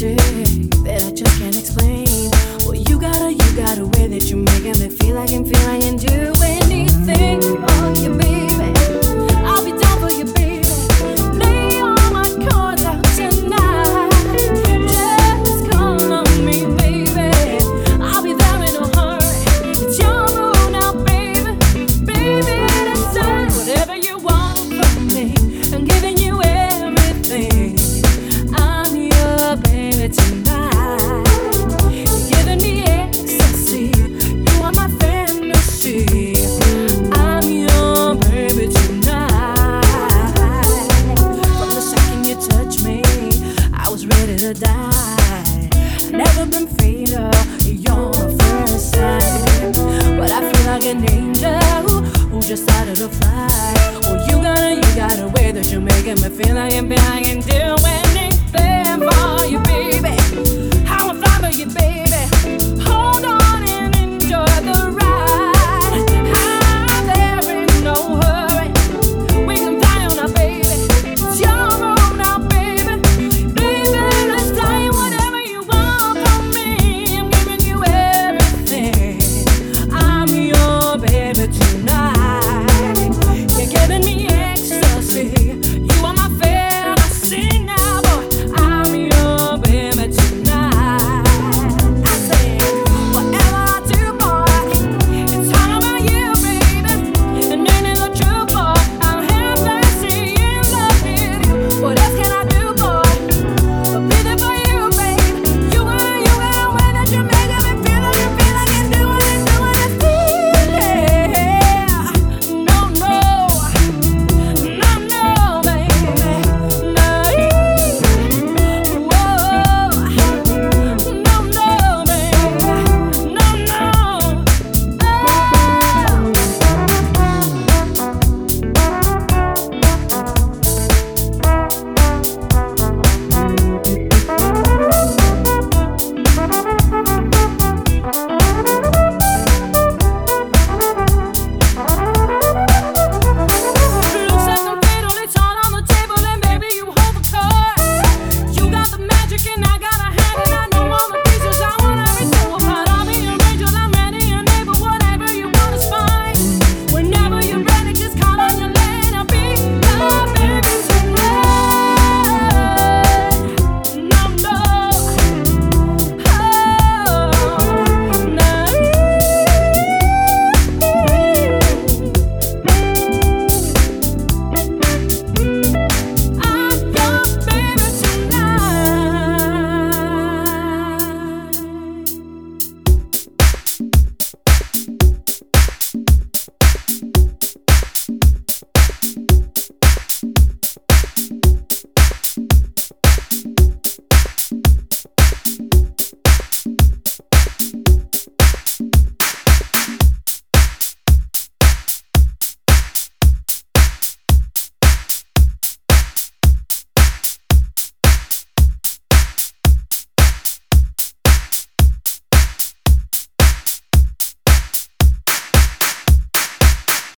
magic that I just can't explain. Well, you got a way that you're making me feel I can do anything for you, baby. I'll be down for you, baby. Lay all my cards out tonight. Just call on me, baby. I'll be there in a hurry. It's your rule now, baby. Baby, decide whatever you want from me. I'm giving you everything. I'm your baby tonight. You're giving me ecstasy. You are my fantasy. I'm your baby tonight. From the second you touched me, I was ready to die. Never been fatal, you're my first sight. But I feel like an angel who just started to fly. Oh, you got a way that you're making me feel like I can do anything for you, baby. How I fly for you, baby.